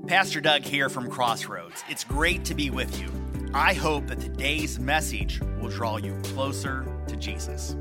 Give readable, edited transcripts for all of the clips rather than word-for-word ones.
Pastor Doug here from Crossroads. It's great to be with you. I hope that today's message will draw you closer to Jesus.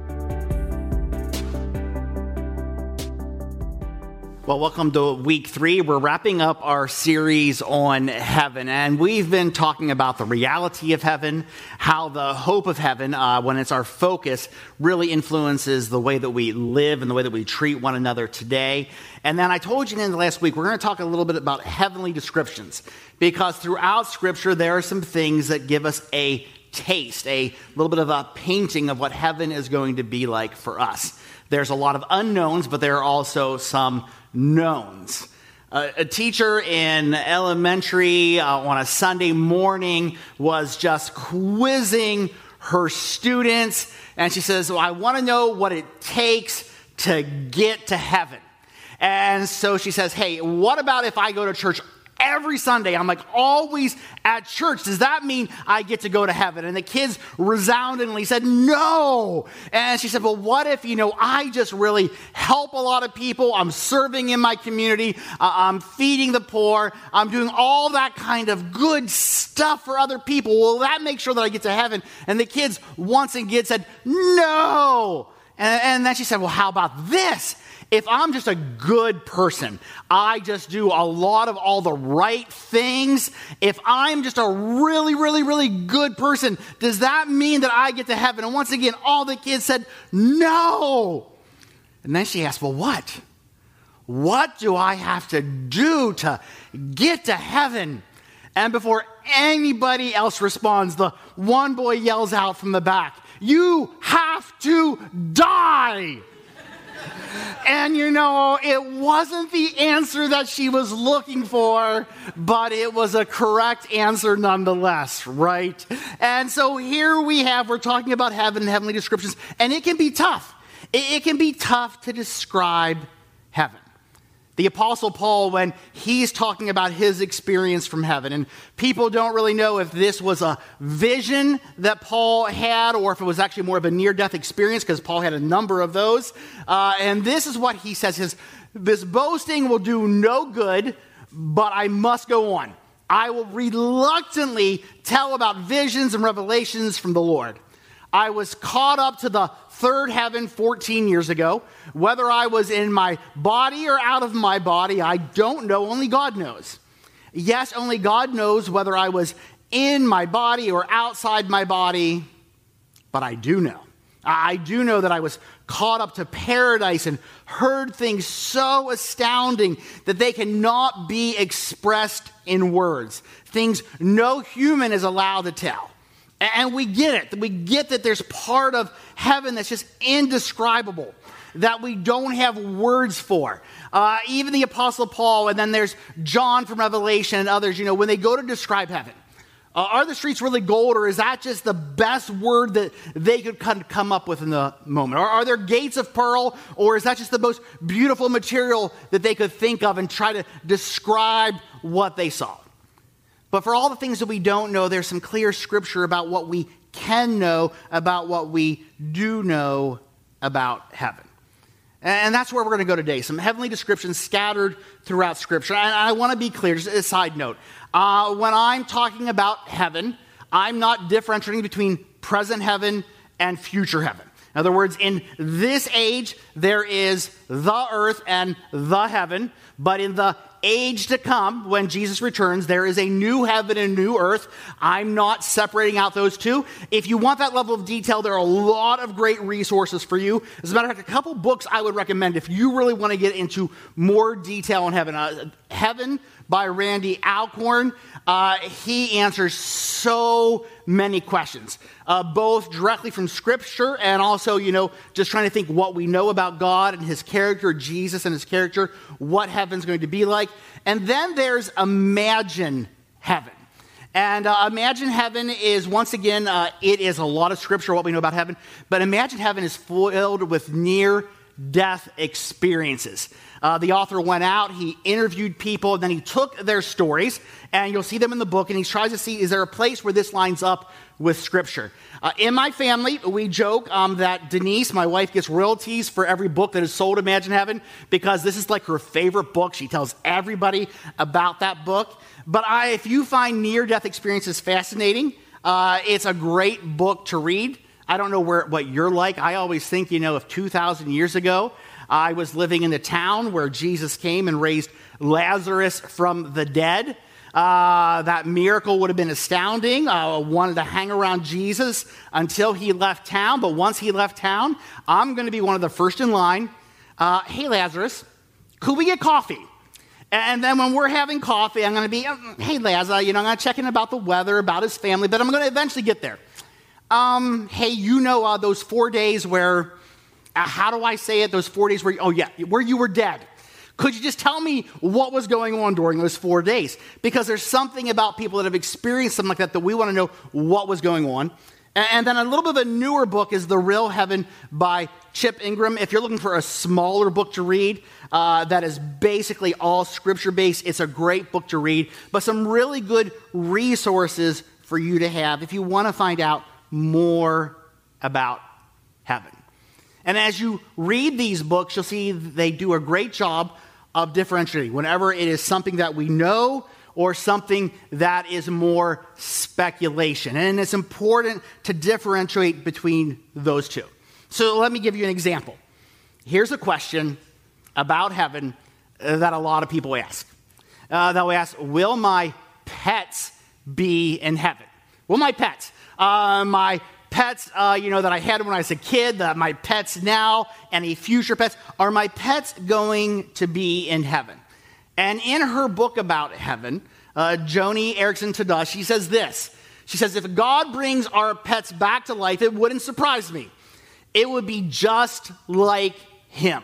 Well, welcome to week 3. We're wrapping up our series on heaven, and we've been talking about the reality of heaven, how the hope of heaven, when it's our focus, really influences the way that we live and the way that we treat one another today. And then I told you in the last week, we're going to talk a little bit about heavenly descriptions, because throughout Scripture, there are some things that give us a taste, a little bit of a painting of what heaven is going to be like for us. There's a lot of unknowns, but there are also some knowns. A teacher in elementary on a Sunday morning was just quizzing her students, and she says, well, I want to know what it takes to get to heaven. And so she says, hey, what about if I go to church every Sunday? I'm like always at church. Does that mean I get to go to heaven? And the kids resoundingly said, no. And she said, well, what if, I just really help a lot of people. I'm serving in my community. I'm feeding the poor. I'm doing all that kind of good stuff for other people. Will that make sure that I get to heaven? And the kids once again said, no. And then she said, well, how about this? If I'm just a good person, I just do a lot of all the right things. If I'm just a really, really, really good person, does that mean that I get to heaven? And once again, all the kids said, no. And then she asked, well, what? What do I have to do to get to heaven? And before anybody else responds, the one boy yells out from the back, you have to die. And it wasn't the answer that she was looking for, but it was a correct answer nonetheless, right? And so here we're talking about heaven and heavenly descriptions, and it can be tough. It can be tough to describe heaven. The Apostle Paul, when he's talking about his experience from heaven, and people don't really know if this was a vision that Paul had or if it was actually more of a near-death experience, because Paul had a number of those. And this is what he says, this boasting will do no good, but I must go on. I will reluctantly tell about visions and revelations from the Lord. I was caught up to the third heaven 14 years ago. Whether I was in my body or out of my body, I don't know. Only God knows. Yes, only God knows whether I was in my body or outside my body, but I do know. I do know that I was caught up to paradise and heard things so astounding that they cannot be expressed in words. Things no human is allowed to tell. And we get it. We get that there's part of heaven that's just indescribable, that we don't have words for. Even the Apostle Paul, and then there's John from Revelation and others, when they go to describe heaven, are the streets really gold, or is that just the best word that they could come up with in the moment? Or are there gates of pearl, or is that just the most beautiful material that they could think of and try to describe what they saw? But for all the things that we don't know, there's some clear scripture about what we can know, about what we do know about heaven. And that's where we're going to go today. Some heavenly descriptions scattered throughout Scripture. And I want to be clear, just a side note. When I'm talking about heaven, I'm not differentiating between present heaven and future heaven. In other words, in this age, there is the earth and the heaven. But in the age to come, when Jesus returns, there is a new heaven and new earth. I'm not separating out those two. If you want that level of detail, there are a lot of great resources for you. As a matter of fact, a couple books I would recommend if you really want to get into more detail on heaven. Heaven by Randy Alcorn. He answers so many questions, both directly from Scripture and also, just trying to think what we know about God and His character, Jesus and His character, what heaven's going to be like. And then there's Imagine Heaven. And Imagine Heaven is, once again, it is a lot of Scripture, what we know about heaven, but Imagine Heaven is filled with near-death experiences. The author went out, he interviewed people, and then he took their stories, and you'll see them in the book, and he tries to see, is there a place where this lines up with Scripture. In my family, we joke that Denise, my wife, gets royalties for every book that is sold, Imagine Heaven, because this is like her favorite book. She tells everybody about that book. But if you find near-death experiences fascinating, it's a great book to read. I don't know what you're like. I always think, if 2,000 years ago, I was living in the town where Jesus came and raised Lazarus from the dead, that miracle would have been astounding. Wanted to hang around Jesus until he left town. But once he left town, I'm going to be one of the first in line. Hey, Lazarus, could we get coffee? And then when we're having coffee, I'm going to be, hey, Laz, I'm going to check in about the weather, about his family, but I'm going to eventually get there. Hey, those 4 days where, how do I say it? Those 4 days where you were dead. Could you just tell me what was going on during those 4 days? Because there's something about people that have experienced something like that we want to know what was going on. And then a little bit of a newer book is The Real Heaven by Chip Ingram. If you're looking for a smaller book to read that is basically all Scripture-based, it's a great book to read, but some really good resources for you to have if you want to find out more about heaven. And as you read these books, you'll see they do a great job of differentiating whenever it is something that we know or something that is more speculation. And it's important to differentiate between those two. So let me give you an example. Here's a question about heaven that a lot of people ask. They'll ask, will my pets be in heaven? Will my pets? My pets, that I had when I was a kid, my pets now, any future pets, are my pets going to be in heaven? And in her book about heaven, Joni Eareckson Tada, she says this. She says, if God brings our pets back to life, it wouldn't surprise me. It would be just like him.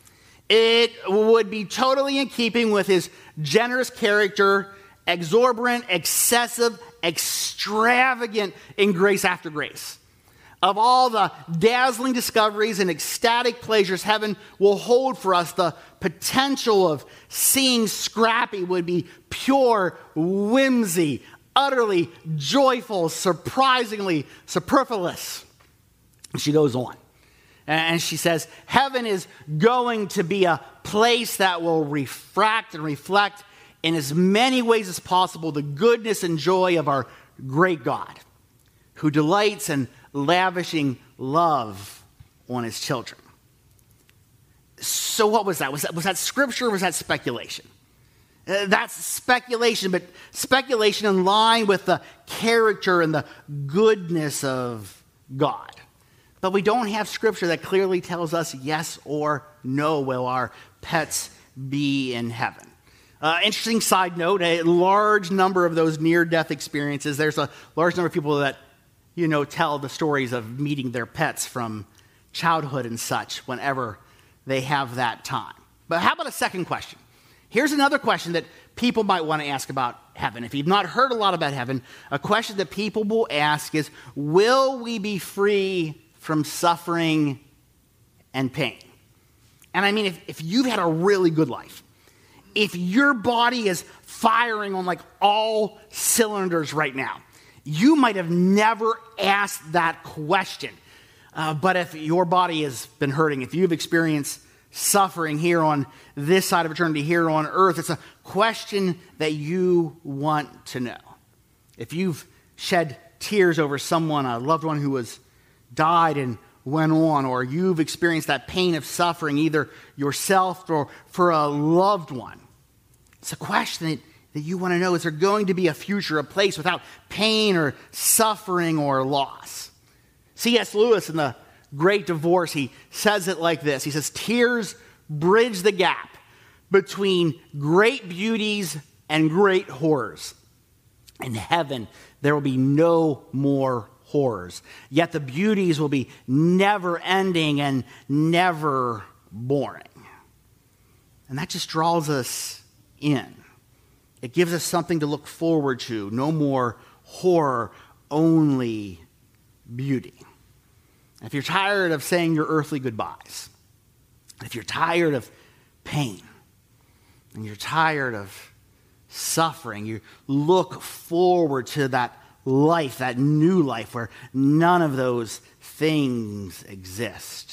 It would be totally in keeping with his generous character, exorbitant, excessive, extravagant in grace after grace. Of all the dazzling discoveries and ecstatic pleasures heaven will hold for us, the potential of seeing Scrappy would be pure whimsy, utterly joyful, surprisingly superfluous. She goes on, and she says, heaven is going to be a place that will refract and reflect in as many ways as possible the goodness and joy of our great God, who delights in lavishing love on his children. So what was that? Was that scripture or was that speculation? That's speculation, but speculation in line with the character and the goodness of God. But we don't have scripture that clearly tells us yes or no will our pets be in heaven. Interesting side note, a large number of those near-death experiences, there's a large number of people that tell the stories of meeting their pets from childhood and such whenever they have that time. But how about a second question? Here's another question that people might want to ask about heaven. If you've not heard a lot about heaven, a question that people will ask is, will we be free from suffering and pain? And I mean, if you've had a really good life, if your body is firing on like all cylinders right now, you might have never asked that question. But if your body has been hurting, if you've experienced suffering here on this side of eternity, here on earth, it's a question that you want to know. If you've shed tears over someone, a loved one who has died and went on, or you've experienced that pain of suffering, either yourself or for a loved one, it's a question that you want to know, is there going to be a future, a place without pain or suffering or loss? C.S. Lewis in The Great Divorce, he says it like this. He says, tears bridge the gap between great beauties and great horrors. In heaven, there will be no more horrors. Yet the beauties will be never ending and never boring. And that just draws us in. It gives us something to look forward to. No more horror, only beauty. If you're tired of saying your earthly goodbyes, if you're tired of pain, and you're tired of suffering, you look forward to that life, that new life where none of those things exist.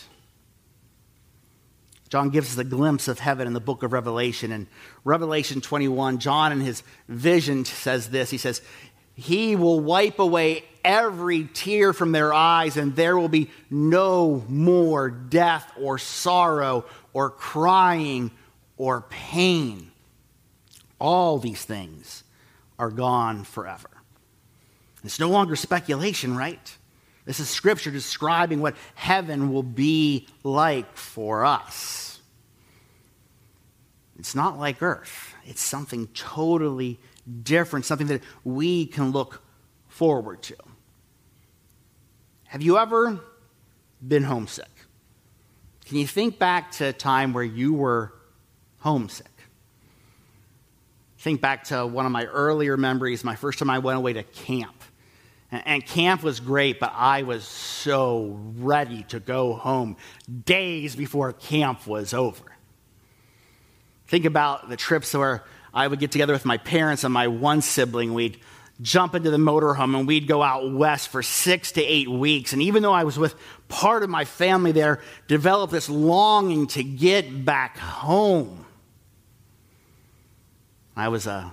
John gives us a glimpse of heaven in the book of Revelation. In Revelation 21, John in his vision says this. He says, he will wipe away every tear from their eyes, and there will be no more death or sorrow or crying or pain. All these things are gone forever. It's no longer speculation, right? This is Scripture describing what heaven will be like for us. It's not like earth. It's something totally different, something that we can look forward to. Have you ever been homesick? Can you think back to a time where you were homesick? Think back to one of my earlier memories, my first time I went away to camp. And camp was great, but I was so ready to go home days before camp was over. Think about the trips where I would get together with my parents and my one sibling. We'd jump into the motorhome and we'd go out west for 6 to 8 weeks. And even though I was with part of my family there, developed this longing to get back home. I was a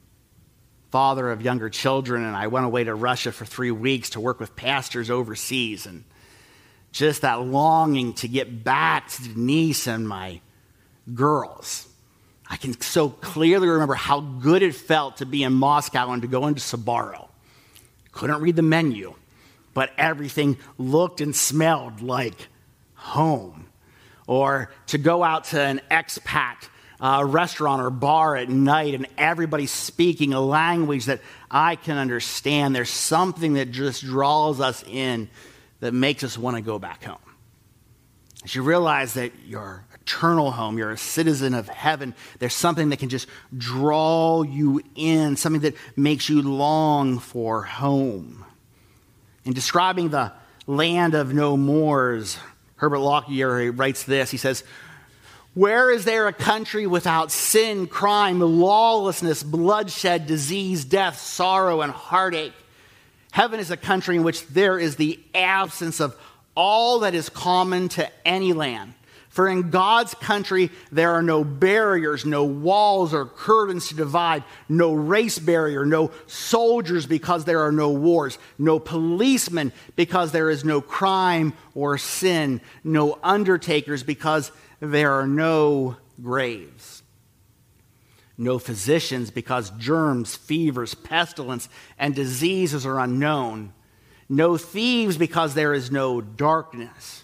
father of younger children, and I went away to Russia for 3 weeks to work with pastors overseas. And just that longing to get back to Denise and my girls. I can so clearly remember how good it felt to be in Moscow and to go into Sbarro. Couldn't read the menu, but everything looked and smelled like home. Or to go out to an expat restaurant or bar at night and everybody's speaking a language that I can understand. There's something that just draws us in that makes us want to go back home. As you realize that your eternal home, you're a citizen of heaven, there's something that can just draw you in, something that makes you long for home. In describing the land of no mores, Herbert Lockyer writes this. He says, "Where is there a country without sin, crime, lawlessness, bloodshed, disease, death, sorrow, and heartache? Heaven is a country in which there is the absence of all that is common to any land. For in God's country, there are no barriers, no walls or curtains to divide, no race barrier, no soldiers because there are no wars, no policemen because there is no crime or sin, no undertakers because there are no graves, no physicians because germs, fevers, pestilence, and diseases are unknown, no thieves because there is no darkness.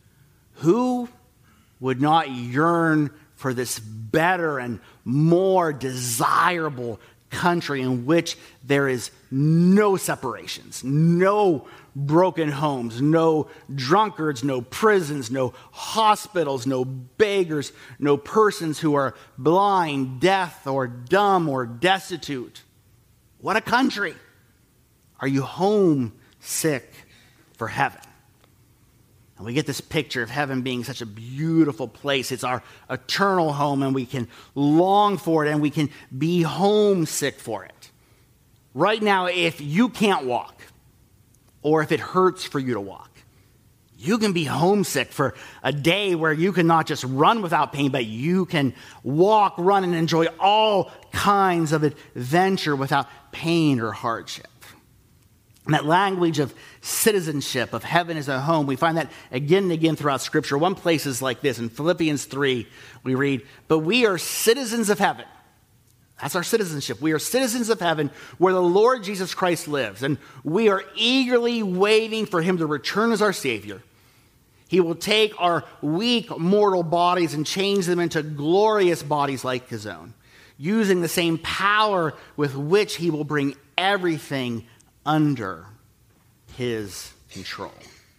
Who would not yearn for this better and more desirable country in which there is no separations, no broken homes, no drunkards, no prisons, no hospitals, no beggars, no persons who are blind, deaf, or dumb, or destitute? What a country! Are you homesick for heaven? And we get this picture of heaven being such a beautiful place. It's our eternal home, and we can long for it, and we can be homesick for it. Right now, if you can't walk, or if it hurts for you to walk, you can be homesick for a day where you can not just run without pain, but you can walk, run, and enjoy all kinds of adventure without pain or hardship. And that language of citizenship, of heaven as a home, we find that again and again throughout Scripture. One place is like this. In Philippians 3, we read, "But we are citizens of heaven." That's our citizenship. We are citizens of heaven where the Lord Jesus Christ lives. And we are eagerly waiting for him to return as our Savior. He will take our weak mortal bodies and change them into glorious bodies like his own, using the same power with which he will bring everything under his control.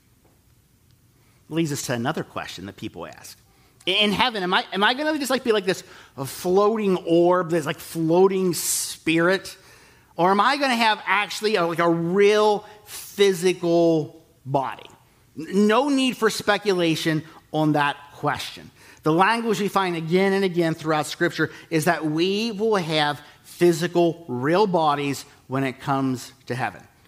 Leads us to another question that people ask. In heaven, am I going to just be like this a floating orb, this like floating spirit? Or am I going to have actually a real physical body? No need for speculation on that question. The language we find again and again throughout Scripture is that we will have physical, real bodies when it comes to heaven.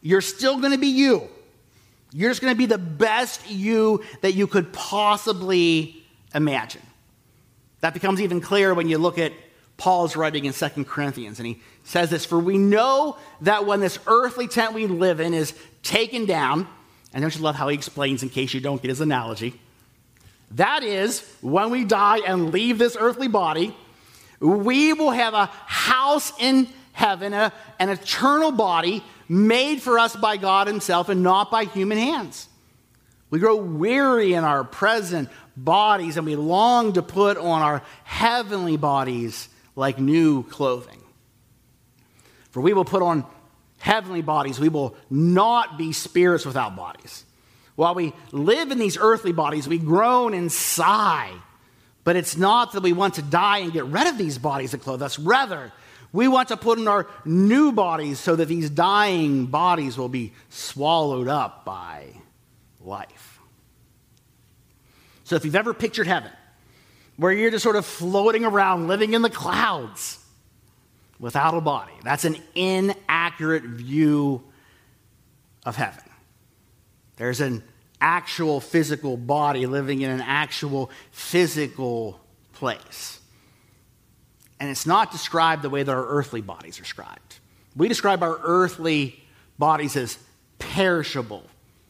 You're still going to be you. You're just going to be the best you that you could possibly imagine. That becomes even clearer when you look at Paul's writing in 2 Corinthians. And he says this, "For we know that when this earthly tent we live in is taken down," and don't you love how he explains in case you don't get his analogy? That is, when we die and leave this earthly body, we will have a house in heaven, an eternal body made for us by God himself and not by human hands. We grow weary in our present bodies and we long to put on our heavenly bodies like new clothing. For we will put on heavenly bodies. We will not be spirits without bodies. While we live in these earthly bodies, we groan and sigh. But it's not that we want to die and get rid of these bodies that clothe us. Rather, we want to put in our new bodies so that these dying bodies will be swallowed up by life. So if you've ever pictured heaven, where you're just sort of floating around, living in the clouds without a body, that's an inaccurate view of heaven. There's an actual physical body living in an actual physical place. And it's not described the way that our earthly bodies are described. We describe our earthly bodies as perishable,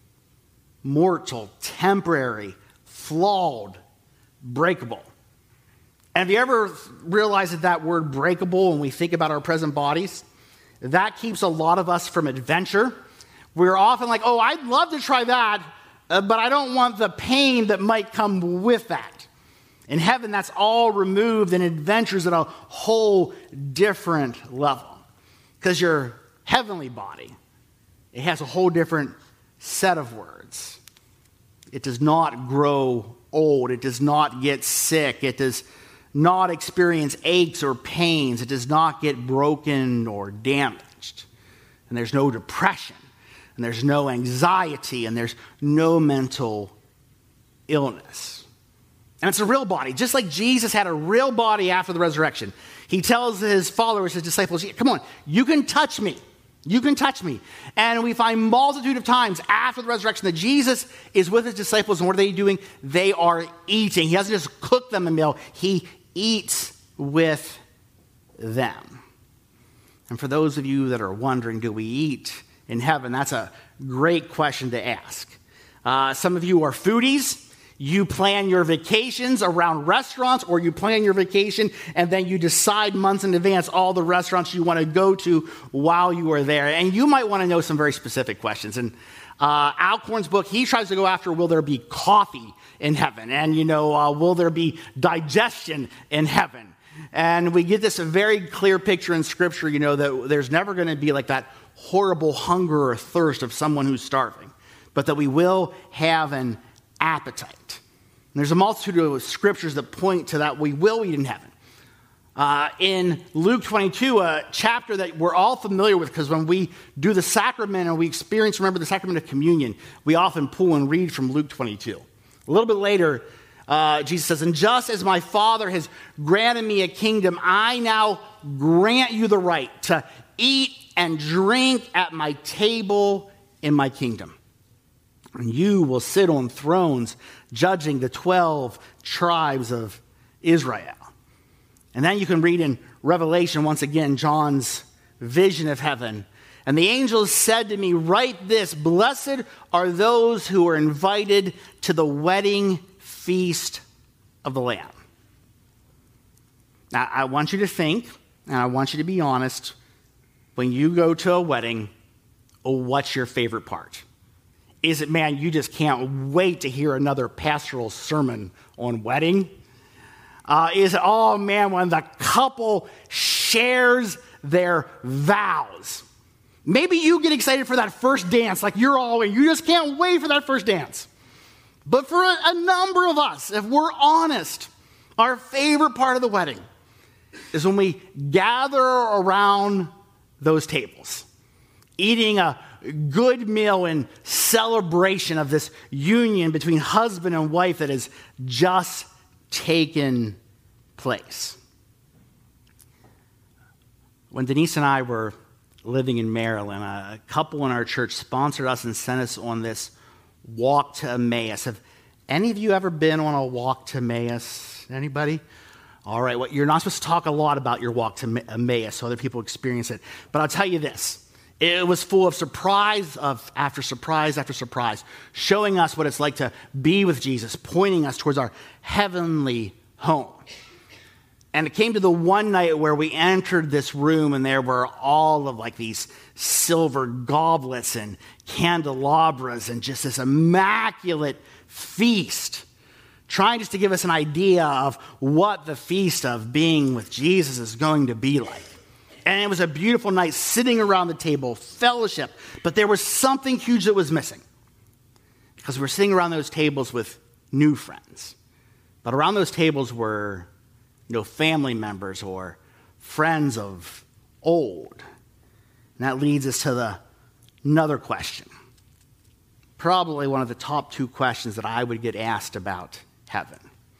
mortal, temporary, flawed, breakable. And have you ever realized that word breakable, when we think about our present bodies, that keeps a lot of us from adventure? We're often like, oh, I'd love to try that, but I don't want the pain that might come with that. In heaven, that's all removed, and adventures at a whole different level. Because your heavenly body, it has a whole different set of words. It does not grow old. It does not get sick. It does not experience aches or pains. It does not get broken or damaged. And there's no depression. And there's no anxiety. And there's no mental illness. And it's a real body. Just like Jesus had a real body after the resurrection. He tells his followers, his disciples, come on, you can touch me. You can touch me. And we find multitude of times after the resurrection that Jesus is with his disciples. And what are they doing? They are eating. He doesn't just cook them a meal. He eats with them. And for those of you that are wondering, do we eat in heaven? That's a great question to ask. Some of you are foodies. You plan your vacations around restaurants, or you plan your vacation and then you decide months in advance all the restaurants you want to go to while you are there. And you might want to know some very specific questions. And Alcorn's book, he tries to go after, will there be coffee in heaven? And, will there be digestion in heaven? And we get this very clear picture in Scripture, that there's never going to be like that horrible hunger or thirst of someone who's starving, but that we will have an appetite. And there's a multitude of scriptures that point to that we will eat in heaven. In Luke 22, a chapter that we're all familiar with, because when we do the sacrament and we remember the sacrament of communion, we often pull and read from Luke 22. A little bit later, Jesus says, "And just as my Father has granted me a kingdom, I now grant you the right to eat and drink at my table in my kingdom. And you will sit on thrones judging the 12 tribes of Israel." And then you can read in Revelation, once again, John's vision of heaven. "And the angel said to me, write this, blessed are those who are invited to the wedding feast of the Lamb." Now, I want you to think, and I want you to be honest, when you go to a wedding, what's your favorite part? Is it, man, you just can't wait to hear another pastoral sermon on wedding? Is it, oh man, when the couple shares their vows? Maybe you get excited for that first dance, like you're all in. You just can't wait for that first dance. But for a number of us, if we're honest, our favorite part of the wedding is when we gather around those tables, eating a good meal in celebration of this union between husband and wife that has just taken place. When Denise and I were living in Maryland, a couple in our church sponsored us and sent us on this walk to Emmaus. Have any of you ever been on a walk to Emmaus? Anybody? All right, well, you're not supposed to talk a lot about your walk to Emmaus so other people experience it. But I'll tell you this. It was full of surprise after surprise after surprise, showing us what it's like to be with Jesus, pointing us towards our heavenly home. And it came to the one night where we entered this room, and there were all of like these silver goblets and candelabras and just this immaculate feast, trying just to give us an idea of what the feast of being with Jesus is going to be like. And it was a beautiful night, sitting around the table, fellowship. But there was something huge that was missing. Because we're sitting around those tables with new friends. But around those tables were family members or friends of old. And that leads us to another question. Probably one of the top two questions that I would get asked about heaven.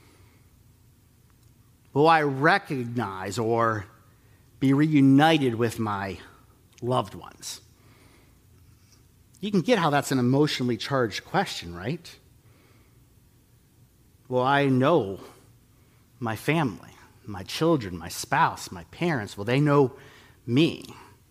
Will I recognize or be reunited with my loved ones? You can get how that's an emotionally charged question, right? Will I know my family, my children, my spouse, my parents? Will they know me?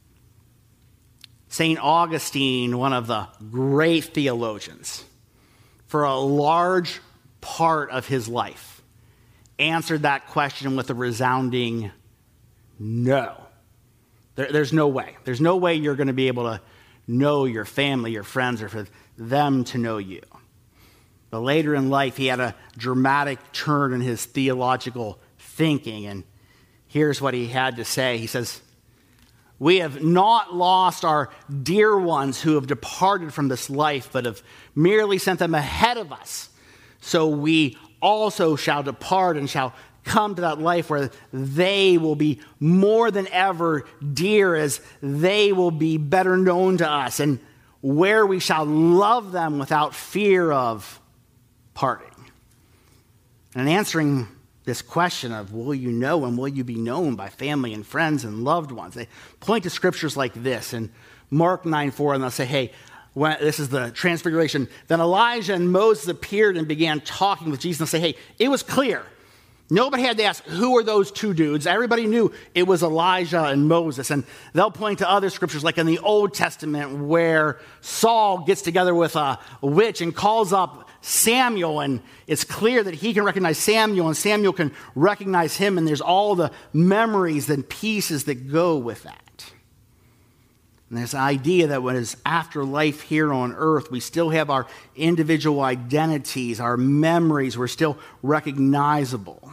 St. Augustine, one of the great theologians, for a large part of his life, answered that question with a resounding no. There's no way. There's no way you're going to be able to know your family, your friends, or for them to know you. But later in life, he had a dramatic turn in his theological thinking, and here's what he had to say. He says, "We have not lost our dear ones who have departed from this life, but have merely sent them ahead of us. So we also shall depart and shall come to that life where they will be more than ever dear, as they will be better known to us, and where we shall love them without fear of parting." And answering this question of will you know and will you be known by family and friends and loved ones, they point to scriptures like this in Mark 9:4, and they'll say, hey, this is the transfiguration. Then Elijah and Moses appeared and began talking with Jesus, and say, hey, it was clear. Nobody had to ask, who are those two dudes? Everybody knew it was Elijah and Moses. And they'll point to other scriptures, like in the Old Testament, where Saul gets together with a witch and calls up Samuel. And it's clear that he can recognize Samuel, and Samuel can recognize him. And there's all the memories and pieces that go with that. And there's an idea that when it's after life here on earth, we still have our individual identities, our memories, we're still recognizable.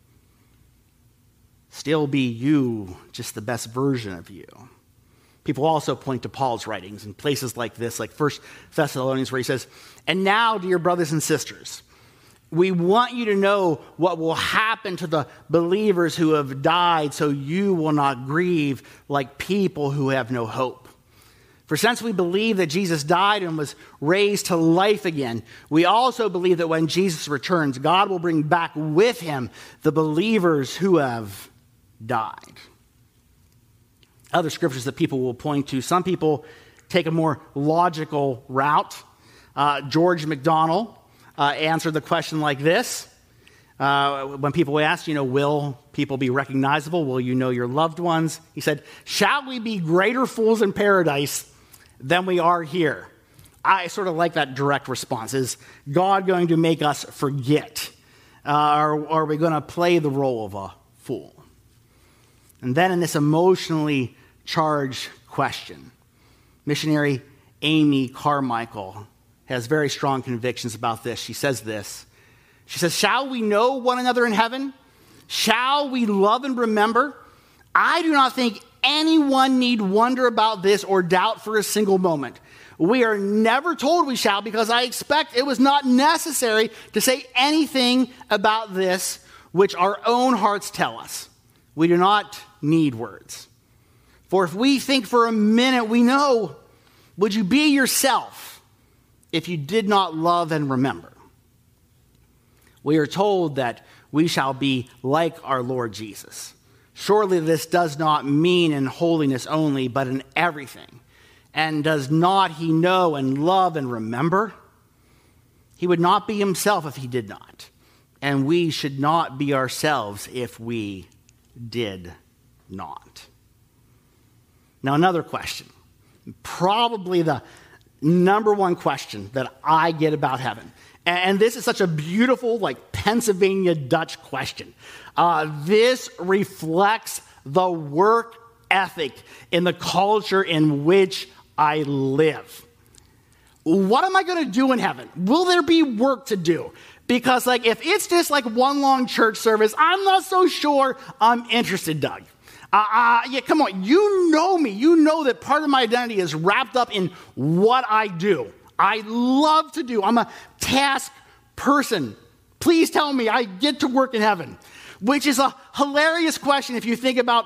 Still be you, just the best version of you. People also point to Paul's writings in places like this, like 1 Thessalonians, where he says, "And now, dear brothers and sisters, we want you to know what will happen to the believers who have died, so you will not grieve like people who have no hope. For since we believe that Jesus died and was raised to life again, we also believe that when Jesus returns, God will bring back with him the believers who have died." Other scriptures that people will point to, some people take a more logical route. George MacDonald answered the question like this. When people asked, will people be recognizable? Will you know your loved ones? He said, "Shall we be greater fools in paradise than we are here?" I sort of like that direct response. Is God going to make us forget? Or are we going to play the role of a fool? And then in this emotionally charged question, missionary Amy Carmichael has very strong convictions about this. She says this. She says, "Shall we know one another in heaven? Shall we love and remember? I do not think anyone need wonder about this or doubt for a single moment. We are never told we shall, because I expect it was not necessary to say anything about this which our own hearts tell us. We do not need words. For if we think for a minute we know, would you be yourself if you did not love and remember? We are told that we shall be like our Lord Jesus. Surely this does not mean in holiness only, but in everything. And does not he know and love and remember? He would not be himself if he did not. And we should not be ourselves if we did not. Now, another question. Probably the number one question that I get about heaven. And this is such a beautiful, like Pennsylvania Dutch question. This reflects the work ethic in the culture in which I live. What am I going to do in heaven? Will there be work to do? Because if it's just like one long church service, I'm not so sure I'm interested, Doug. Yeah, come on. You know me. You know that part of my identity is wrapped up in what I do. I love to do. I'm a task person. Please tell me I get to work in heaven, which is a hilarious question if you think about,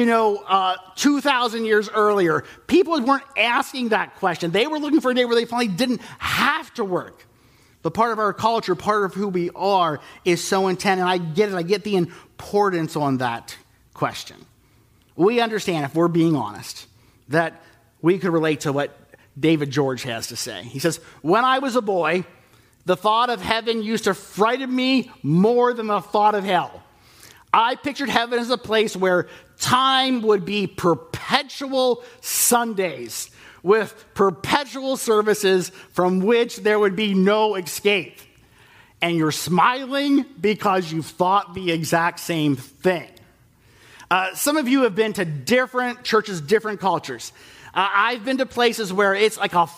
2,000 years earlier. People weren't asking that question. They were looking for a day where they finally didn't have to work. But part of our culture, part of who we are, is so intent, and I get it. I get the importance on that question. We understand, if we're being honest, that we could relate to what David George has to say. He says, when I was a boy, the thought of heaven used to frighten me more than the thought of hell. I pictured heaven as a place where time would be perpetual Sundays with perpetual services from which there would be no escape. And you're smiling because you've thought the exact same thing. Some of you have been to different churches, different cultures. I've been to places where it's like a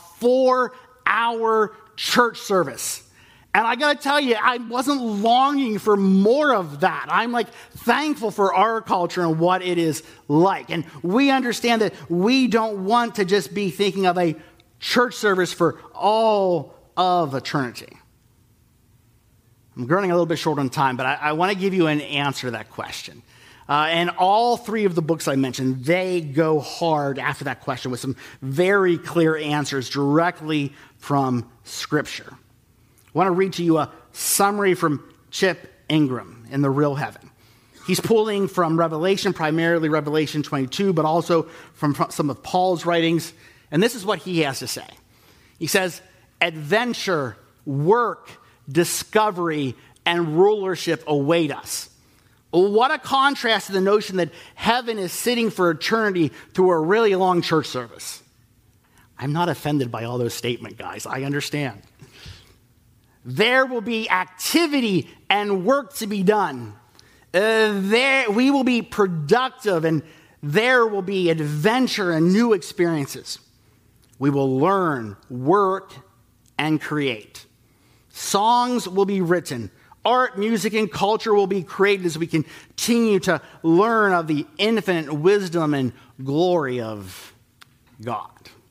4-hour church service. And I got to tell you, I wasn't longing for more of that. I'm thankful for our culture and what it is like. And we understand that we don't want to just be thinking of a church service for all of eternity. I'm running a little bit short on time, but I want to give you an answer to that question. And all three of the books I mentioned, they go hard after that question with some very clear answers directly from Scripture. I want to read to you a summary from Chip Ingram in The Real Heaven. He's pulling from Revelation, primarily Revelation 22, but also from some of Paul's writings. And this is what he has to say. He says, adventure, work, discovery, and rulership await us. What a contrast to the notion that heaven is sitting for eternity through a really long church service. I'm not offended by all those statements, guys. I understand. There will be activity and work to be done. We will be productive, and there will be adventure and new experiences. We will learn, work, and create. Songs will be written. Art, music, and culture will be created as we continue to learn of the infinite wisdom and glory of God.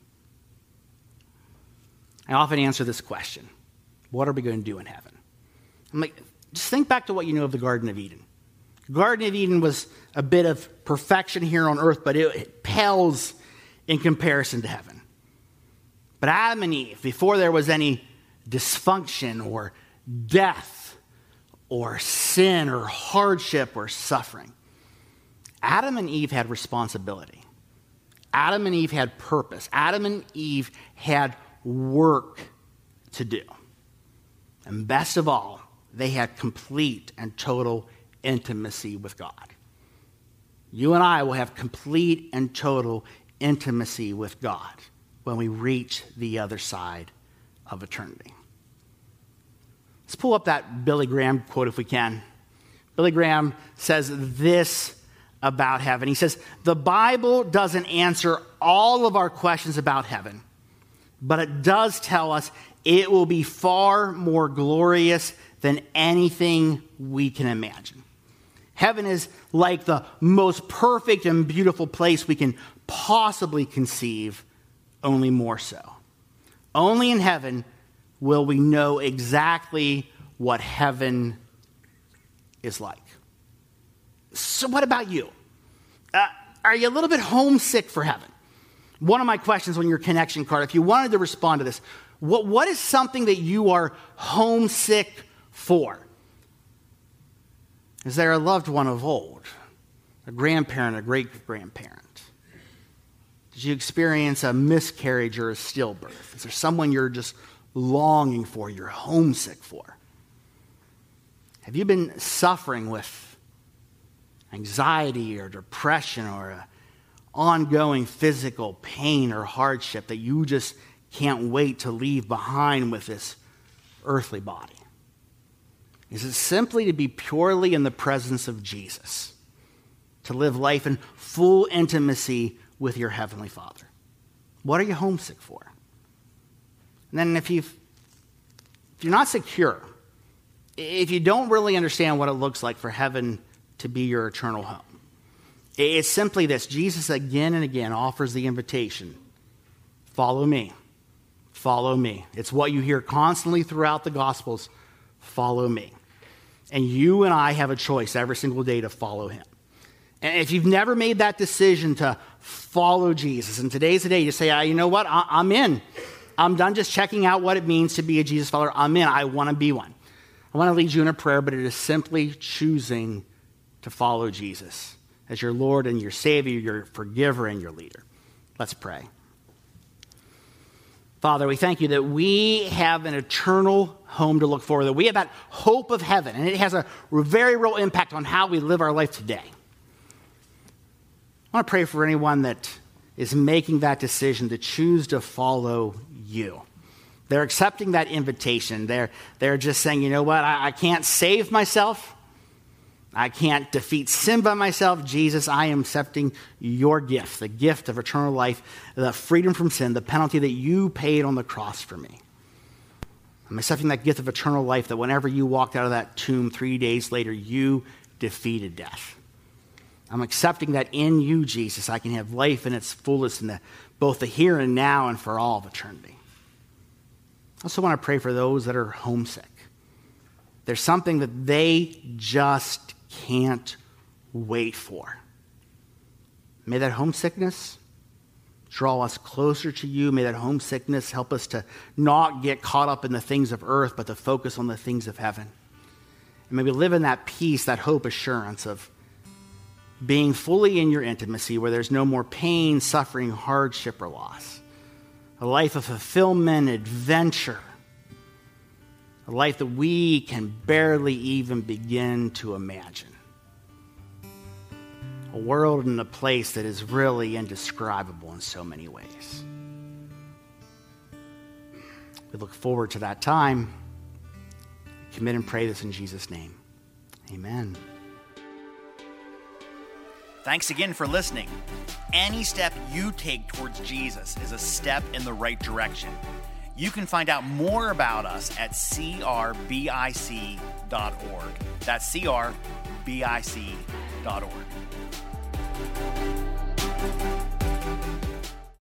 I often answer this question. What are we going to do in heaven? I'm just think back to what you know of the Garden of Eden. The Garden of Eden was a bit of perfection here on earth, but it pales in comparison to heaven. But Adam and Eve, before there was any dysfunction or death or sin or hardship or suffering, Adam and Eve had responsibility. Adam and Eve had purpose. Adam and Eve had work to do. And best of all, they had complete and total intimacy with God. You and I will have complete and total intimacy with God when we reach the other side of eternity. Let's pull up that Billy Graham quote if we can. Billy Graham says this about heaven. He says, the Bible doesn't answer all of our questions about heaven, but it does tell us it will be far more glorious than anything we can imagine. Heaven is like the most perfect and beautiful place we can possibly conceive, only more so. Only in heaven will we know exactly what heaven is like. So what about you? Are you a little bit homesick for heaven? One of my questions on your connection card, if you wanted to respond to this, what is something that you are homesick for? Is there a loved one of old? a grandparent, a great-grandparent? Did you experience a miscarriage or a stillbirth? Is there someone you're just longing for, you're homesick for? Have you been suffering with anxiety or depression or ongoing physical pain or hardship that you just can't wait to leave behind with this earthly body? Is it simply to be purely in the presence of Jesus, to live life in full intimacy with your Heavenly Father? What are you homesick for? And then if you're not secure, if you don't really understand what it looks like for heaven to be your eternal home, it's simply this. Jesus again and again offers the invitation, follow me, follow me. It's what you hear constantly throughout the Gospels, follow me. And you and I have a choice every single day to follow him. And if you've never made that decision to follow Jesus, and today's the day you say, you know what, I'm in. I'm done just checking out what it means to be a Jesus follower. I'm in. I want to be one. I want to lead you in a prayer, but it is simply choosing to follow Jesus as your Lord and your Savior, your forgiver and your leader. Let's pray. Father, we thank you that we have an eternal home to look forward to. We have that hope of heaven, and it has a very real impact on how we live our life today. I want to pray for anyone that is making that decision to choose to follow you. They're accepting that invitation. They're just saying, you know what, I can't save myself. I can't defeat sin by myself. Jesus, I am accepting your gift, the gift of eternal life, the freedom from sin, the penalty that you paid on the cross for me. I'm accepting that gift of eternal life that whenever you walked out of that tomb 3 days later, you defeated death. I'm accepting that in you, Jesus, I can have life in its fullest in both the here and now and for all of eternity. I also want to pray for those that are homesick. There's something that they just can't wait for. May that homesickness draw us closer to you. May that homesickness help us to not get caught up in the things of earth, but to focus on the things of heaven. And may we live in that peace, that hope, assurance of being fully in your intimacy where there's no more pain, suffering, hardship, or loss. A life of fulfillment, adventure. A life that we can barely even begin to imagine. A world and a place that is really indescribable in so many ways. We look forward to that time. Commit and pray this in Jesus' name. Amen. Thanks again for listening. Any step you take towards Jesus is a step in the right direction. You can find out more about us at crbic.org. That's crbic.org.